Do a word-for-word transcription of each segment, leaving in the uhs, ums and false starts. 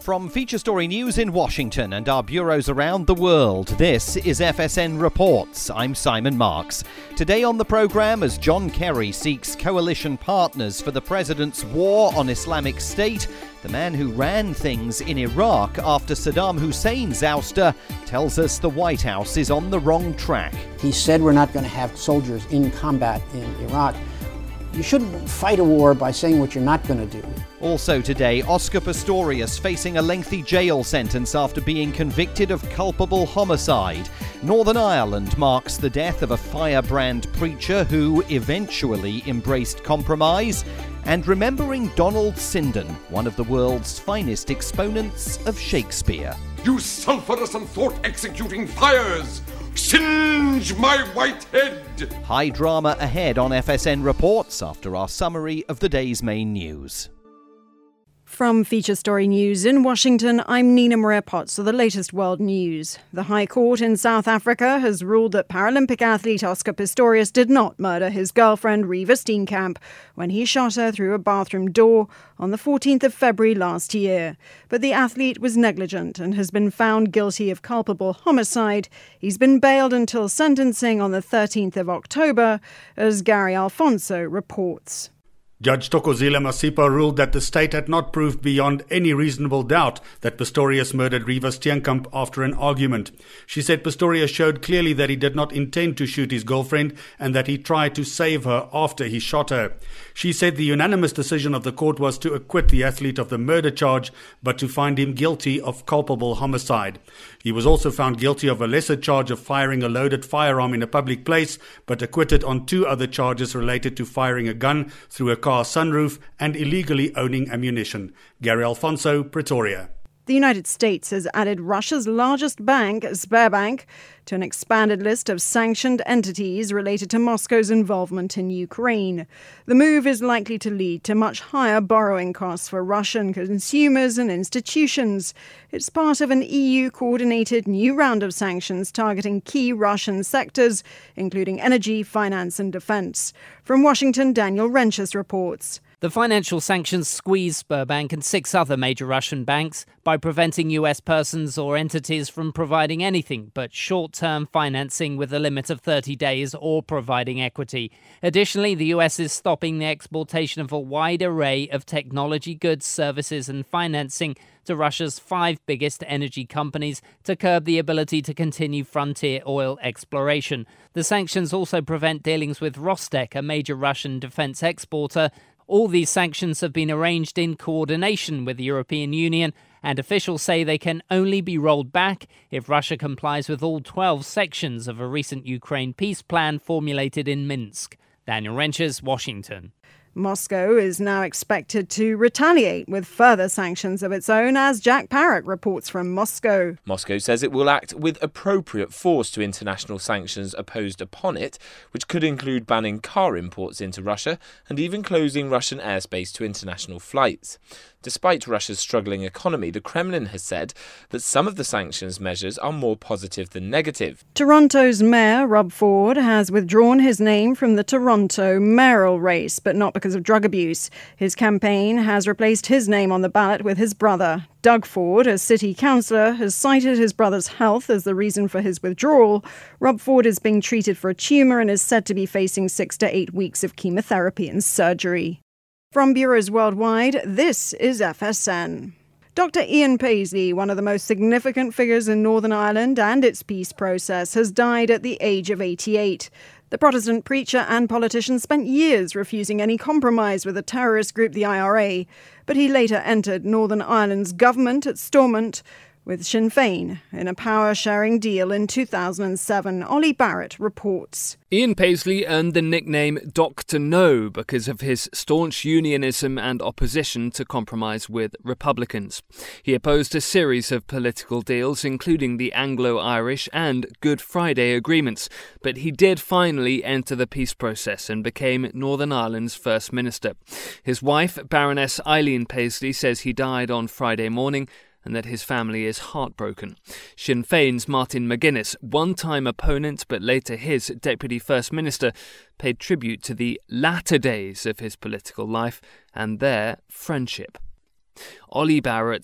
From Feature Story News in Washington and our bureaus around the world, this is F S N Reports. I'm Simon Marks. Today on the programme, as John Kerry seeks coalition partners for the president's war on Islamic State, the man who ran things in Iraq after Saddam Hussein's ouster tells us the White House is on the wrong track. He said we're not going to have soldiers in combat in Iraq. You shouldn't fight a war by saying what you're not going to do. Also today, Oscar Pistorius facing a lengthy jail sentence after being convicted of culpable homicide. Northern Ireland marks the death of a firebrand preacher who eventually embraced compromise. And remembering Donald Sinden, one of the world's finest exponents of Shakespeare. You sulphurous and thought-executing fires! Singe my white head! High drama ahead on F S N Reports after our summary of the day's main news. From Feature Story News in Washington, I'm Nina Maria Potts with the latest world news. The High Court in South Africa has ruled that Paralympic athlete Oscar Pistorius did not murder his girlfriend Reeva Steenkamp when he shot her through a bathroom door on the fourteenth of February last year. But the athlete was negligent and has been found guilty of culpable homicide. He's been bailed until sentencing on the thirteenth of October, as Gary Alfonso reports. Judge Thokozile Masipa ruled that the state had not proved beyond any reasonable doubt that Pistorius murdered Reeva Steenkamp after an argument. She said Pistorius showed clearly that he did not intend to shoot his girlfriend and that he tried to save her after he shot her. She said the unanimous decision of the court was to acquit the athlete of the murder charge, but to find him guilty of culpable homicide. He was also found guilty of a lesser charge of firing a loaded firearm in a public place, but acquitted on two other charges related to firing a gun through a car sunroof and illegally owning ammunition. Gary Alfonso, Pretoria. The United States has added Russia's largest bank, Sberbank, to an expanded list of sanctioned entities related to Moscow's involvement in Ukraine. The move is likely to lead to much higher borrowing costs for Russian consumers and institutions. It's part of an E U-coordinated new round of sanctions targeting key Russian sectors, including energy, finance and defense. From Washington, Daniel Renches reports. The financial sanctions squeeze Sberbank and six other major Russian banks by preventing U S persons or entities from providing anything but short-term financing with a limit of thirty days or providing equity. Additionally, the U S is stopping the exportation of a wide array of technology goods, services and financing to Russia's five biggest energy companies to curb the ability to continue frontier oil exploration. The sanctions also prevent dealings with Rostec, a major Russian defense exporter. All these sanctions have been arranged in coordination with the European Union, and officials say they can only be rolled back if Russia complies with all twelve sections of a recent Ukraine peace plan formulated in Minsk. Daniel Renches, Washington. Moscow is now expected to retaliate with further sanctions of its own, as Jack Parrott reports from Moscow. Moscow says it will act with appropriate force to international sanctions imposed upon it, which could include banning car imports into Russia and even closing Russian airspace to international flights. Despite Russia's struggling economy, the Kremlin has said that some of the sanctions measures are more positive than negative. Toronto's Mayor Rob Ford has withdrawn his name from the Toronto mayoral race, but not because of drug abuse. His campaign has replaced his name on the ballot with his brother. Doug Ford, a city councillor, has cited his brother's health as the reason for his withdrawal. Rob Ford is being treated for a tumour and is said to be facing six to eight weeks of chemotherapy and surgery. From bureaus worldwide, this is F S N. Doctor Ian Paisley, one of the most significant figures in Northern Ireland and its peace process, has died at the age of eighty-eight. The Protestant preacher and politician spent years refusing any compromise with the terrorist group the I R A, but he later entered Northern Ireland's government at Stormont with Sinn Féin in a power-sharing deal in two thousand seven. Ollie Barrett reports. Ian Paisley earned the nickname Doctor No because of his staunch unionism and opposition to compromise with Republicans. He opposed a series of political deals, including the Anglo-Irish and Good Friday agreements, but he did finally enter the peace process and became Northern Ireland's First Minister. His wife, Baroness Eileen Paisley, says he died on Friday morning and that his family is heartbroken. Sinn Féin's Martin McGuinness, one-time opponent but later his Deputy First Minister, paid tribute to the latter days of his political life and their friendship. Ollie Barrett,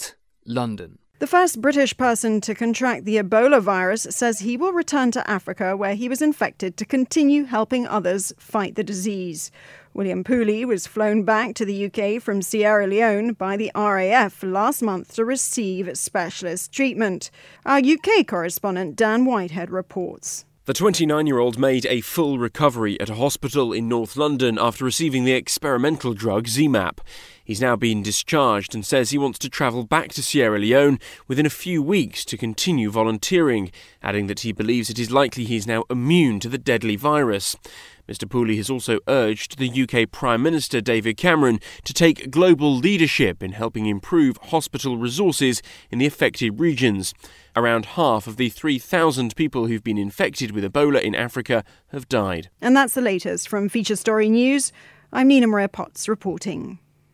London. The first British person to contract the Ebola virus says he will return to Africa where he was infected to continue helping others fight the disease. William Pooley was flown back to the U K from Sierra Leone by the R A F last month to receive specialist treatment. Our U K correspondent Dan Whitehead reports. The twenty-nine-year-old made a full recovery at a hospital in North London after receiving the experimental drug Z MAP. He's now been discharged and says he wants to travel back to Sierra Leone within a few weeks to continue volunteering, adding that he believes it is likely he is now immune to the deadly virus. Mister Pooley has also urged the U K Prime Minister David Cameron to take global leadership in helping improve hospital resources in the affected regions. Around half of the three thousand people who've been infected with Ebola in Africa have died. And that's the latest from Feature Story News. I'm Nina Maria Potts reporting.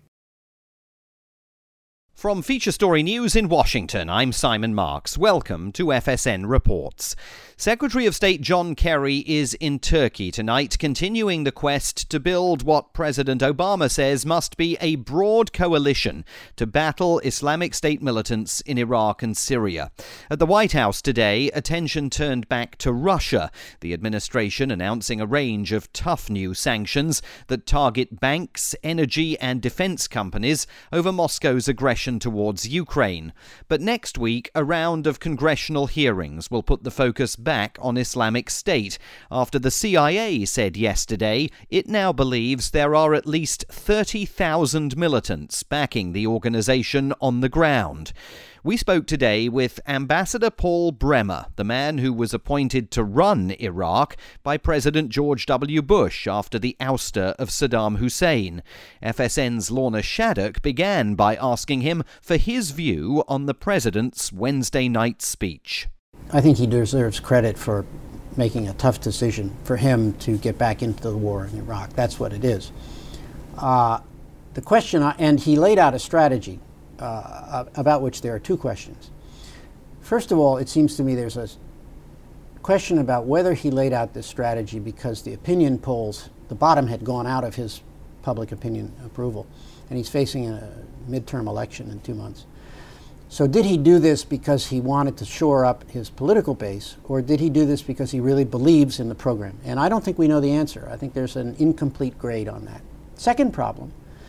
From Feature Story News in Washington, I'm Simon Marks. Welcome to F S N Reports. Secretary of State John Kerry is in Turkey tonight, continuing the quest to build what President Obama says must be a broad coalition to battle Islamic State militants in Iraq and Syria. At the White House today, attention turned back to Russia, the administration announcing a range of tough new sanctions that target banks, energy and defense companies over Moscow's aggression towards Ukraine. But next week, a round of congressional hearings will put the focus back on Islamic State after the C I A said yesterday it now believes there are at least thirty thousand militants backing the organization on the ground. We spoke today with Ambassador Paul Bremer, the man who was appointed to run Iraq by President George W. Bush after the ouster of Saddam Hussein. F S N's Lorna Shattuck began by asking him for his view on the president's Wednesday night speech. I think he deserves credit for making a tough decision for him to get back into the war in Iraq. That's what it is. Uh, the question, and he laid out a strategy uh, about which there are two questions. First of all, it seems to me there's a question about whether he laid out this strategy because the opinion polls, the bottom had gone out of his public opinion approval, and he's facing a midterm election in two months. So did he do this because he wanted to shore up his political base, or did he do this because he really believes in the program? And I don't think we know the answer. I think there's an incomplete grade on that. Second problem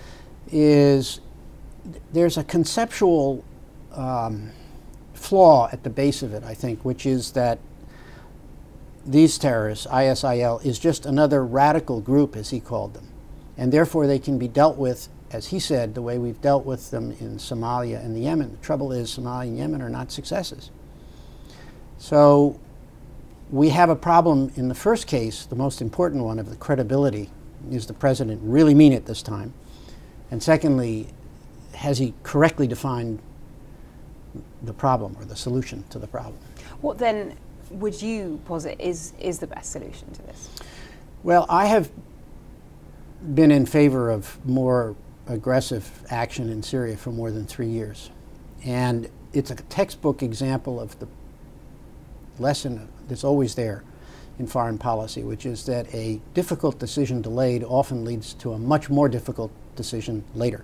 is there's a conceptual um, flaw at the base of it, I think, which is that these terrorists, I S I L, is just another radical group, as he called them. And therefore they can be dealt with, as he said, the way we've dealt with them in Somalia and the Yemen. The trouble is Somalia and Yemen are not successes. So we have a problem in the first case, the most important one of the credibility. Does the president really mean it this time? And secondly, has he correctly defined the problem or the solution to the problem? What then would you posit is, is the best solution to this? Well, I have been in favor of more aggressive action in Syria for more than three years. And it's a textbook example of the lesson that's always there in foreign policy, which is that a difficult decision delayed often leads to a much more difficult decision later.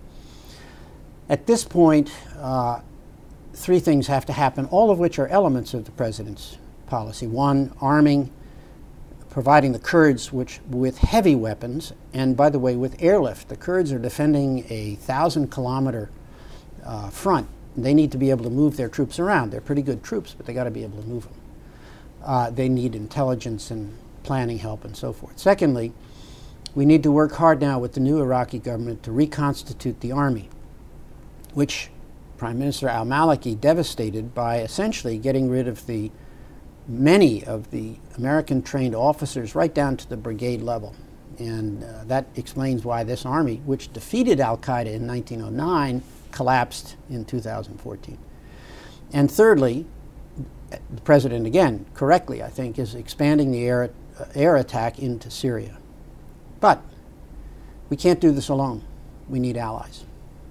At this point, uh, three things have to happen, all of which are elements of the president's policy. One, arming, providing the Kurds which, with heavy weapons, and by the way, with airlift. The Kurds are defending a thousand kilometer uh, front. They need to be able to move their troops around. They're pretty good troops, but they got to be able to move them. Uh, they need intelligence and planning help and so forth. Secondly, we need to work hard now with the new Iraqi government to reconstitute the army, which Prime Minister al-Maliki devastated by essentially getting rid of the many of the American-trained officers right down to the brigade level. And uh, that explains why this army, which defeated al-Qaeda in nineteen oh nine, collapsed in two thousand fourteen. And thirdly, the president, again, correctly, I think, is expanding the air, uh, air attack into Syria. But we can't do this alone. We need allies.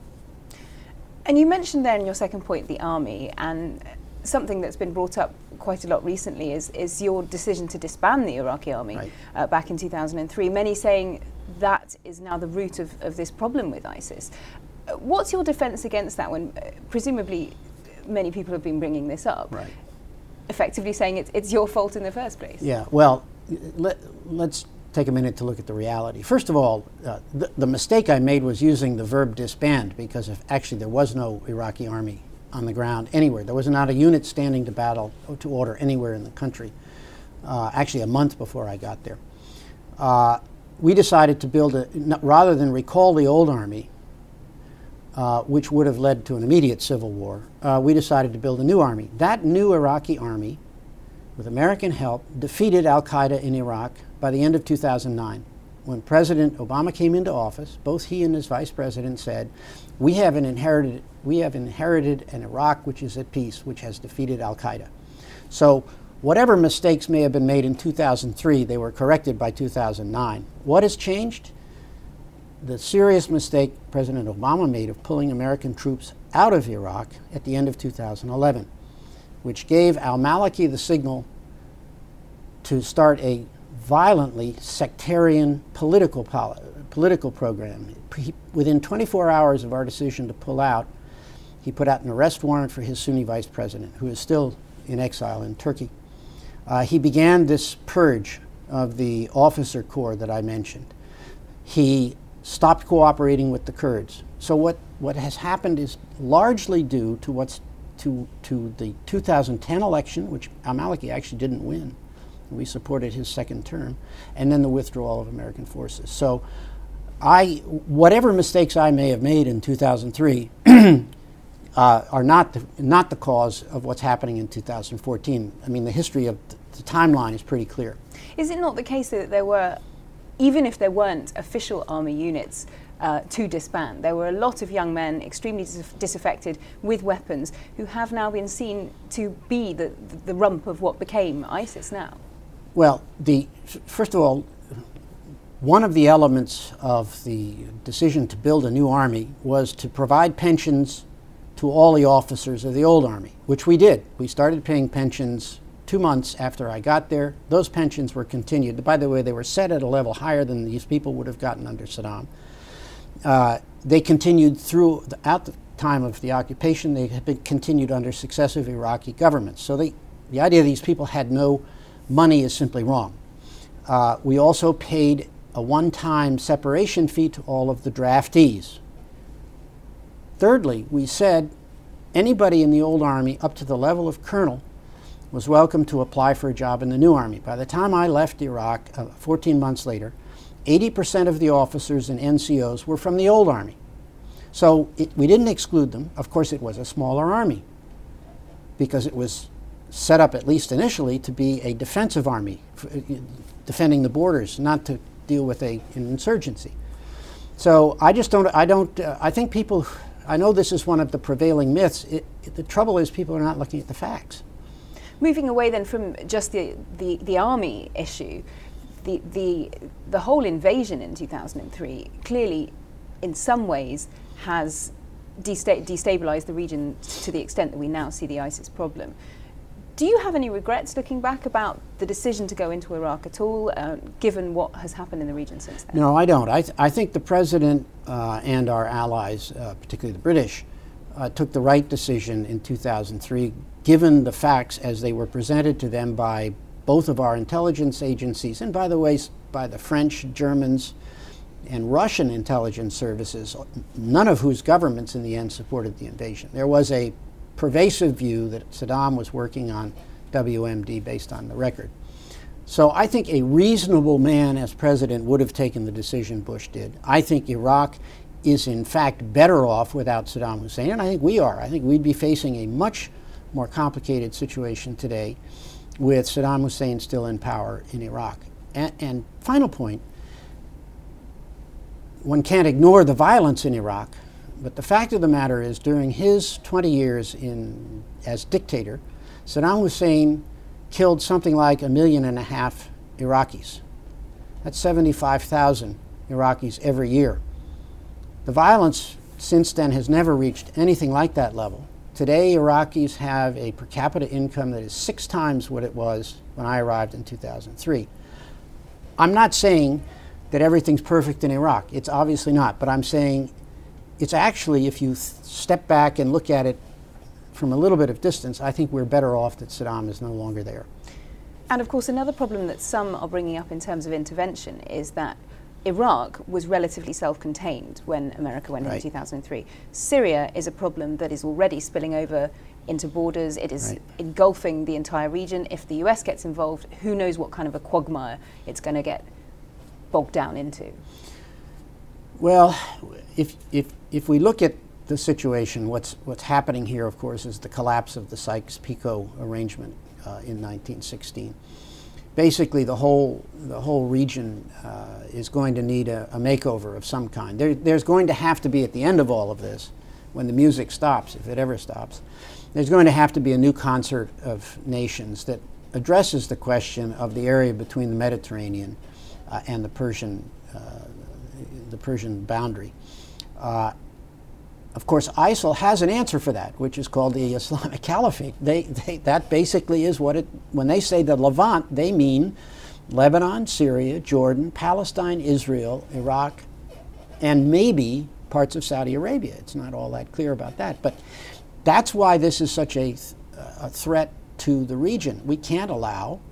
And you mentioned there in your second point the army, and something that's been brought up quite a lot recently is, is your decision to disband the Iraqi army right. uh, back in two thousand three. Many saying that is now the root of, of this problem with ISIS. Uh, what's your defense against that when uh, presumably many people have been bringing this up, right. effectively saying it's, it's your fault in the first place. Yeah, well, let, let's take a minute to look at the reality. First of all, uh, the, the mistake I made was using the verb disband, because if actually there was no Iraqi army on the ground anywhere. There was not a unit standing to battle or to order anywhere in the country, uh, actually a month before I got there. Uh, we decided to build a, rather than recall the old army, uh, which would have led to an immediate civil war, uh, we decided to build a new army. That new Iraqi army, with American help, defeated al-Qaeda in Iraq by the end of two thousand nine. When President Obama came into office, both he and his vice president said, we have an inherited, we have inherited an Iraq which is at peace, which has defeated al-Qaeda. So whatever mistakes may have been made in two thousand three, they were corrected by two thousand nine. What has changed? The serious mistake President Obama made of pulling American troops out of Iraq at the end of two thousand eleven, which gave al-Maliki the signal to start a violently sectarian political poli- political program. He, within twenty-four hours of our decision to pull out, he put out an arrest warrant for his Sunni vice president, who is still in exile in Turkey. Uh, he began this purge of the officer corps that I mentioned. He stopped cooperating with the Kurds. So what, what has happened is largely due to what's to to the two thousand ten election, which al-Maliki actually didn't win. We supported his second term, and then the withdrawal of American forces. So I, whatever mistakes I may have made in two thousand three uh, are not the, not the cause of what's happening in two thousand fourteen. I mean, the history of th- the timeline is pretty clear. Is it not the case that there were, even if there weren't official army units uh, to disband, there were a lot of young men extremely dis- disaffected with weapons who have now been seen to be the, the rump of what became ISIS now? Well, the first of all, one of the elements of the decision to build a new army was to provide pensions to all the officers of the old army, which we did. We started paying pensions two months after I got there. Those pensions were continued. By the way, they were set at a level higher than these people would have gotten under Saddam. Uh, they continued throughout the time of the occupation. They have been continued under successive Iraqi governments. So they, the idea these people had no money is simply wrong. Uh, we also paid a one-time separation fee to all of the draftees. Thirdly, we said anybody in the old army up to the level of colonel was welcome to apply for a job in the new army. By the time I left Iraq, uh, fourteen months later, eighty percent of the officers and N C Os were from the old army. So it, we didn't exclude them. Of course, it was a smaller army because it was set up, at least initially, to be a defensive army, for, uh, defending the borders, not to deal with a, an insurgency. So I just don't, I don't, uh, I think people, I know this is one of the prevailing myths. It, it, the trouble is people are not looking at the facts. Moving away then from just the, the, the army issue, the, the, the whole invasion in two thousand three clearly, in some ways, has desta- destabilized the region to the extent that we now see the ISIS problem. Do you have any regrets looking back about the decision to go into Iraq at all, uh, given what has happened in the region since then? No, I don't. I, th- I think the president uh, and our allies, uh, particularly the British, uh, took the right decision in two thousand three, given the facts as they were presented to them by both of our intelligence agencies, and by the way, by the French, Germans, and Russian intelligence services, none of whose governments in the end supported the invasion. There was a pervasive view that Saddam was working on W M D based on the record. So I think a reasonable man as president would have taken the decision Bush did. I think Iraq is in fact better off without Saddam Hussein, and I think we are. I think we'd be facing a much more complicated situation today with Saddam Hussein still in power in Iraq. And, and final point, one can't ignore the violence in Iraq. But the fact of the matter is, during his twenty years in, as dictator, Saddam Hussein killed something like a million and a half Iraqis. That's seventy-five thousand Iraqis every year. The violence since then has never reached anything like that level. Today, Iraqis have a per capita income that is six times what it was when I arrived in two thousand three. I'm not saying that everything's perfect in Iraq. It's obviously not. But I'm saying it's actually, if you th- step back and look at it from a little bit of distance, I think we're better off that Saddam is no longer there. And of course, another problem that some are bringing up in terms of intervention is that Iraq was relatively self-contained when America went right. in two thousand three. Syria is a problem that is already spilling over into borders. It is right. engulfing the entire region. If the U S gets involved, who knows what kind of a quagmire it's going to get bogged down into. Well, if if if we look at the situation, what's what's happening here, of course, is the collapse of the Sykes-Picot arrangement uh, in nineteen sixteen. Basically, the whole the whole region uh, is going to need a, a makeover of some kind. There, there's going to have to be, at the end of all of this, when the music stops, if it ever stops, there's going to have to be a new concert of nations that addresses the question of the area between the Mediterranean uh, and the Persian uh, the Persian boundary. Uh, Of course, ISIL has an answer for that, which is called the Islamic Caliphate. They, they, that basically is what it, when they say the Levant, they mean Lebanon, Syria, Jordan, Palestine, Israel, Iraq, and maybe parts of Saudi Arabia. It's not all that clear about that. But that's why this is such a, th- a threat to the region. We can't allow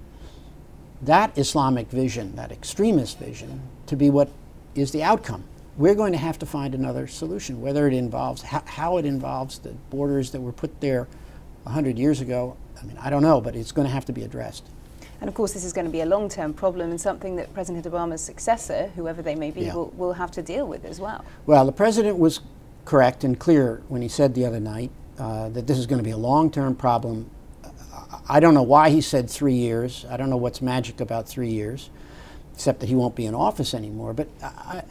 that Islamic vision, that extremist vision, to be what is the outcome. We're going to have to find another solution, whether it involves, how, how it involves the borders that were put there one hundred years ago. I mean, I don't know, but it's going to have to be addressed. And of course, this is going to be a long-term problem and something that President Obama's successor, whoever they may be, yeah. will, will have to deal with as well. Well, the president was correct and clear when he said the other night uh, that this is going to be a long-term problem. I don't know why he said three years. I don't know what's magic about three years, except that he won't be in office anymore. But I,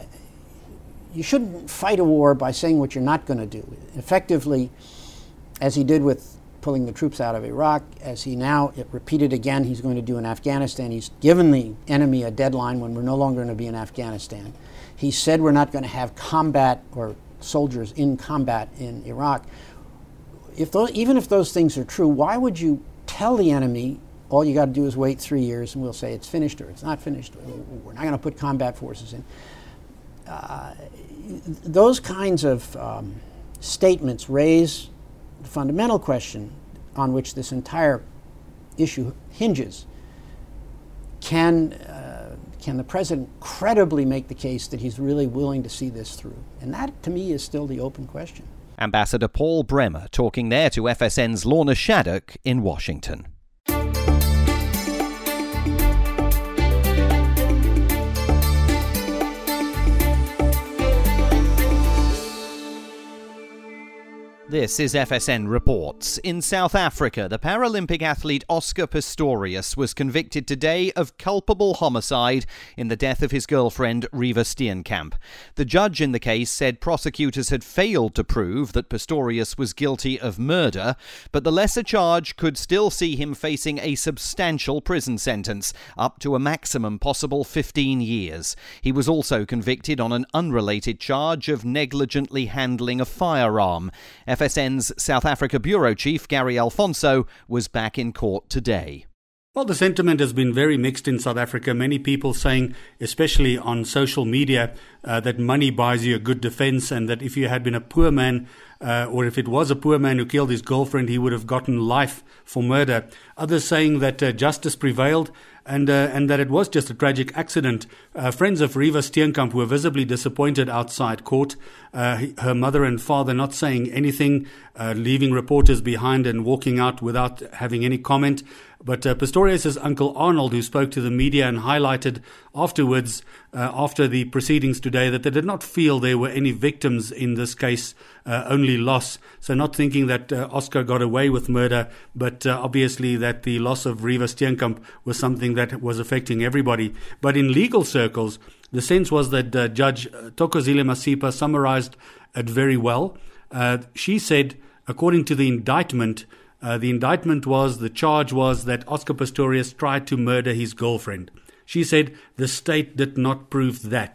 you shouldn't fight a war by saying what you're not going to do. Effectively, as he did with pulling the troops out of Iraq, as he now it repeated again, he's going to do in Afghanistan. He's given the enemy a deadline when we're no longer going to be in Afghanistan. He said we're not going to have combat or soldiers in combat in Iraq. If those, even if those things are true, why would you tell the enemy all you got to do is wait three years and we'll say it's finished or it's not finished, or we're not going to put combat forces in? Uh, those kinds of um, statements raise the fundamental question on which this entire issue hinges. Can, uh, can the president credibly make the case that he's really willing to see this through? And that, to me, is still the open question. Ambassador Paul Bremer talking there to F S N's Lorna Shattuck in Washington. This is F S N Reports. In South Africa, the Paralympic athlete Oscar Pistorius was convicted today of culpable homicide in the death of his girlfriend Reeva Steenkamp. The judge in the case said prosecutors had failed to prove that Pistorius was guilty of murder, but the lesser charge could still see him facing a substantial prison sentence, up to a maximum possible fifteen years. He was also convicted on an unrelated charge of negligently handling a firearm. F S N's South Africa Bureau Chief Gary Alfonso was back in court today. Well, the sentiment has been very mixed in South Africa. Many people saying, especially on social media, uh, that money buys you a good defense, and that if you had been a poor man, uh, or if it was a poor man who killed his girlfriend, he would have gotten life for murder. Others saying that uh, justice prevailed, and uh, and that it was just a tragic accident. Uh, friends of Reeva Steenkamp were visibly disappointed outside court. Uh, her mother and father not saying anything, uh, leaving reporters behind and walking out without having any comment. But uh, Pistorius' uncle Arnold, who spoke to the media and highlighted afterwards, uh, after the proceedings today, that they did not feel there were any victims in this case, uh, only loss. So not thinking that uh, Oscar got away with murder, but uh, obviously that the loss of Reeva Steenkamp was something that was affecting everybody. But in legal circles, the sense was that uh, Judge Thokozile Masipa summarized it very well. Uh, she said, according to the indictment, Uh, the indictment was, the charge was that Oscar Pistorius tried to murder his girlfriend. She said the state did not prove that.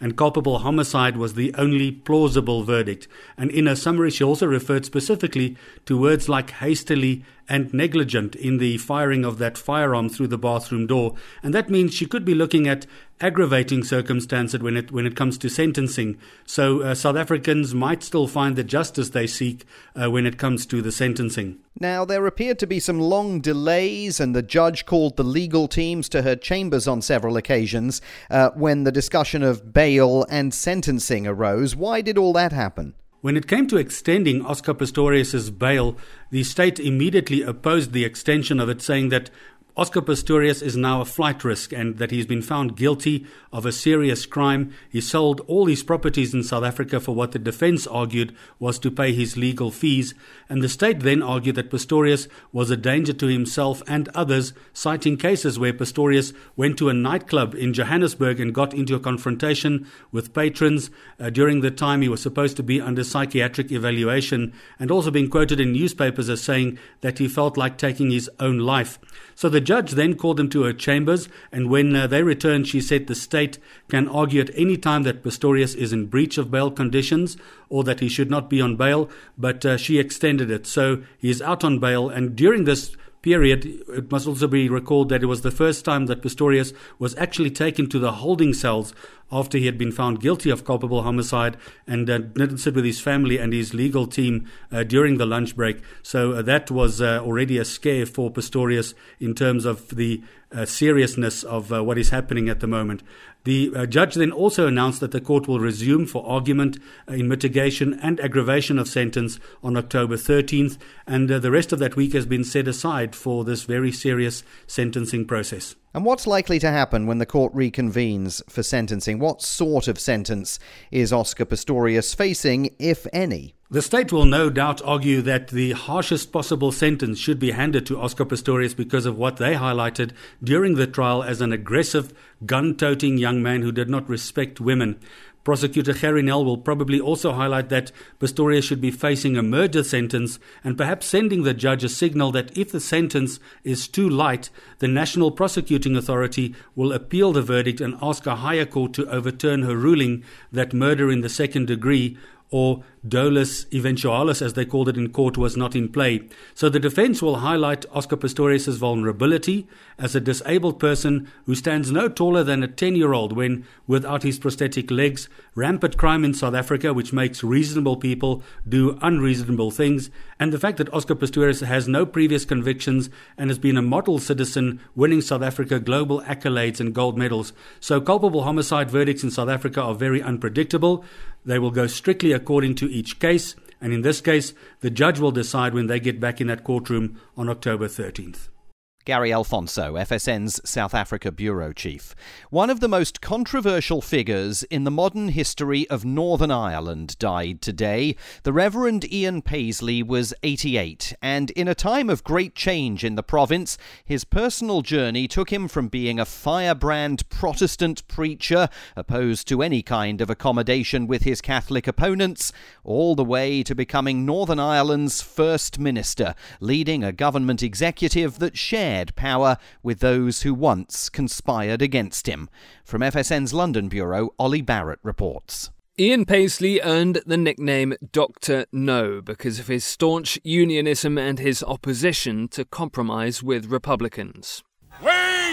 and culpable homicide was the only plausible verdict. And in her summary, she also referred specifically to words like hastily and negligent in the firing of that firearm through the bathroom door. And that means she could be looking at aggravating circumstances when it when it comes to sentencing. So uh, South Africans might still find the justice they seek uh, when it comes to the sentencing. Now, there appeared to be some long delays, and the judge called the legal teams to her chambers on several occasions uh, when the discussion of bail and sentencing arose. Why did all that happen? When it came to extending Oscar Pistorius' bail, the state immediately opposed the extension of it, saying that Oscar Pistorius is now a flight risk and that he's been found guilty of a serious crime. He sold all his properties in South Africa for what the defense argued was to pay his legal fees. And the state then argued that Pistorius was a danger to himself and others, citing cases where Pistorius went to a nightclub in Johannesburg and got into a confrontation with patrons uh, during the time he was supposed to be under psychiatric evaluation, and also being quoted in newspapers as saying that he felt like taking his own life. So the judge then called them to her chambers, and when uh, they returned, she said the state can argue at any time that Pistorius is in breach of bail conditions or that he should not be on bail, but uh, she extended it. So he is out on bail, and during this period, it must also be recalled that it was the first time that Pistorius was actually taken to the holding cells after he had been found guilty of culpable homicide, and uh, didn't sit with his family and his legal team uh, during the lunch break. So uh, that was uh, already a scare for Pistorius in terms of the uh, seriousness of uh, what is happening at the moment. The uh, judge then also announced that the court will resume for argument uh, in mitigation and aggravation of sentence on October thirteenth, and uh, the rest of that week has been set aside for this very serious sentencing process. And what's likely to happen when the court reconvenes for sentencing? What sort of sentence is Oscar Pistorius facing, if any? The state will no doubt argue that the harshest possible sentence should be handed to Oscar Pistorius because of what they highlighted during the trial as an aggressive, gun-toting young man who did not respect women. Prosecutor Gerrie Nel will probably also highlight that Pistorius should be facing a murder sentence, and perhaps sending the judge a signal that if the sentence is too light, the National Prosecuting Authority will appeal the verdict and ask a higher court to overturn her ruling that murder in the second degree, or dolus eventualis, as they called it in court, was not in play. So the defense will highlight Oscar Pistorius' vulnerability as a disabled person who stands no taller than a ten-year-old when without his prosthetic legs, rampant crime in South Africa, which makes reasonable people do unreasonable things, and the fact that Oscar Pistorius has no previous convictions and has been a model citizen, winning South Africa global accolades and gold medals. So culpable homicide verdicts in South Africa are very unpredictable. They will go strictly according to each case, and in this case, the judge will decide when they get back in that courtroom on October thirteenth. Gary Alfonso, F S N's South Africa Bureau Chief. One of the most controversial figures in the modern history of Northern Ireland died today. The Reverend Ian Paisley was eighty-eight, and in a time of great change in the province, his personal journey took him from being a firebrand Protestant preacher, opposed to any kind of accommodation with his Catholic opponents, all the way to becoming Northern Ireland's First Minister, leading a government executive that shared power with those who once conspired against him. From F S N's London Bureau, Ollie Barrett reports. Ian Paisley earned the nickname Doctor No because of his staunch unionism and his opposition to compromise with Republicans. We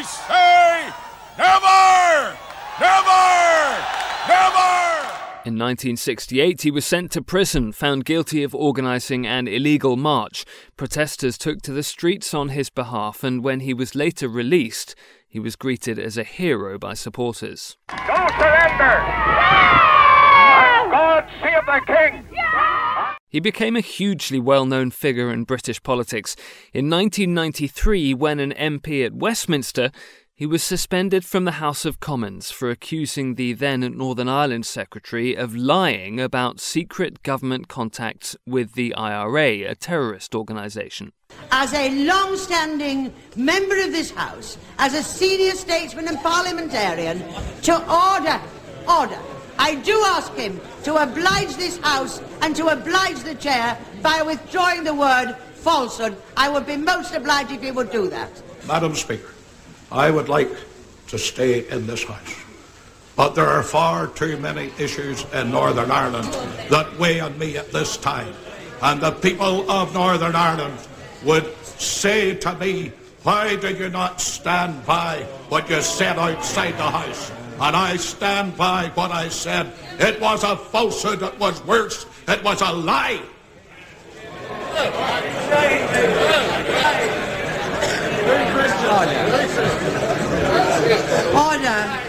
say never! Never! Never! In nineteen sixty-eight, he was sent to prison, found guilty of organising an illegal march. Protesters took to the streets on his behalf, and when he was later released, he was greeted as a hero by supporters. Don't surrender! And God save the King! He became a hugely well-known figure in British politics. In nineteen ninety-three, when an M P at Westminster, he was suspended from the House of Commons for accusing the then Northern Ireland Secretary of lying about secret government contacts with the I R A, a terrorist organisation. As a long-standing member of this House, as a senior statesman and parliamentarian, to order, order. I do ask him to oblige this House and to oblige the Chair by withdrawing the word falsehood. I would be most obliged if he would do that. Madam Speaker, I would like to stay in this House, But there are far too many issues in Northern Ireland that weigh on me at this time. And the people of Northern Ireland would say to me, why do you not stand by what you said outside the House? And I stand by what I said. It was a falsehood, it was worse, it was a lie. Order.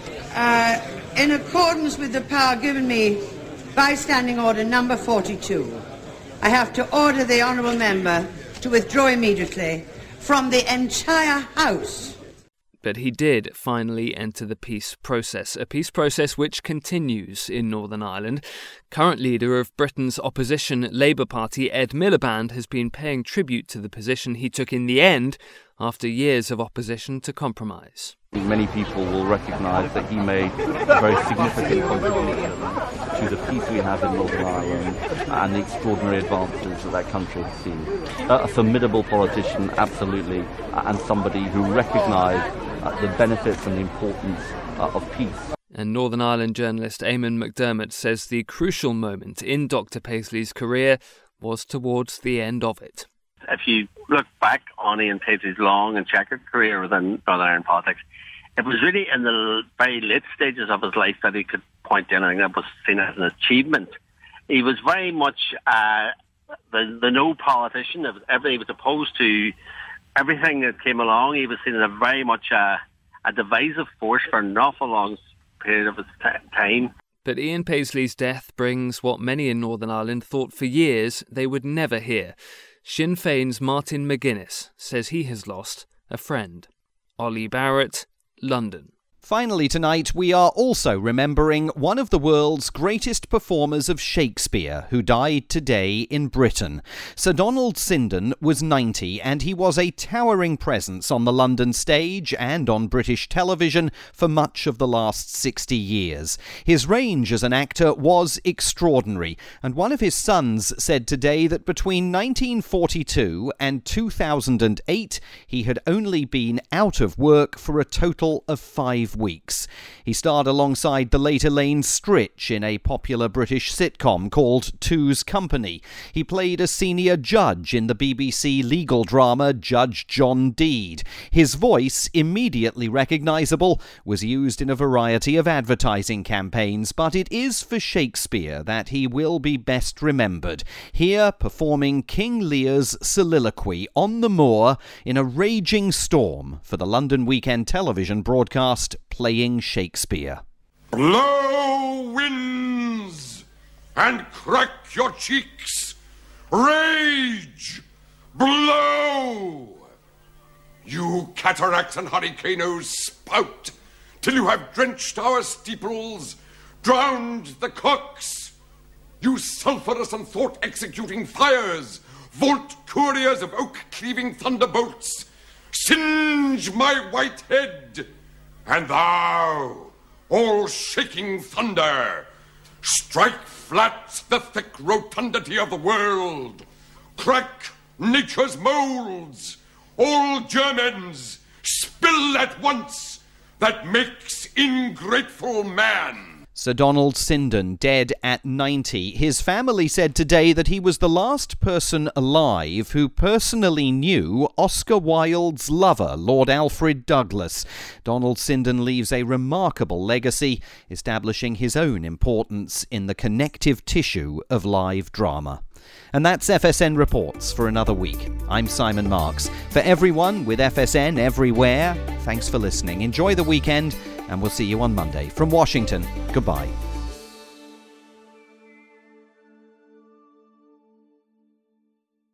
Uh, in accordance with the power given me by Standing Order number forty-two, I have to order the honourable member to withdraw immediately from the entire House. But he did finally enter the peace process, a peace process which continues in Northern Ireland. Current leader of Britain's opposition Labour Party, Ed Miliband, has been paying tribute to the position he took in the end after years of opposition to compromise. Many people will recognise that he made a very significant contribution to the peace we have in Northern Ireland and the extraordinary advances that that country has seen. A formidable politician, absolutely, and somebody who recognised uh, the benefits and the importance uh, of peace. And Northern Ireland journalist Eamon McDermott says the crucial moment in Doctor Paisley's career was towards the end of it. If you look back on Ian Paisley's long and checkered career within Northern Ireland politics, it was really in the very late stages of his life that he could point to anything that was seen as an achievement. He was very much uh, the, the no politician. It was, he was opposed to everything that came along. He was seen as a very much uh, a divisive force for an awful long period of his t- time. But Ian Paisley's death brings what many in Northern Ireland thought for years they would never hear. Sinn Féin's Martin McGuinness says he has lost a friend. Ollie Barrett, London. Finally tonight, we are also remembering one of the world's greatest performers of Shakespeare, who died today in Britain. Sir Donald Sinden was ninety, and he was a towering presence on the London stage and on British television for much of the last sixty years. His range as an actor was extraordinary, and one of his sons said today that between nineteen forty-two and two thousand eight, he had only been out of work for a total of five weeks. He starred alongside the late Elaine Stritch in a popular British sitcom called Two's Company. He played a senior judge in the B B C legal drama Judge John Deed. His voice, immediately recognisable, was used in a variety of advertising campaigns, but it is for Shakespeare that he will be best remembered, here performing King Lear's soliloquy on the moor in a raging storm for the London Weekend television broadcast Playing Shakespeare. Blow winds and crack your cheeks. Rage, blow. You cataracts and hurricanes, spout till you have drenched our steeples, drowned the cocks. You sulphurous and thought-executing fires, volt couriers of oak-cleaving thunderbolts, singe my white head. And thou, all shaking thunder, strike flat the thick rotundity of the world, crack nature's moulds, all germens, spill at once, that makes ingrateful man. Sir Donald Sinden, dead at ninety. His family said today that he was the last person alive who personally knew Oscar Wilde's lover, Lord Alfred Douglas. Donald Sinden leaves a remarkable legacy, establishing his own importance in the connective tissue of live drama. And that's F S N Reports for another week. I'm Simon Marks. For everyone with F S N everywhere, thanks for listening. Enjoy the weekend, and we'll see you on Monday. From Washington, goodbye.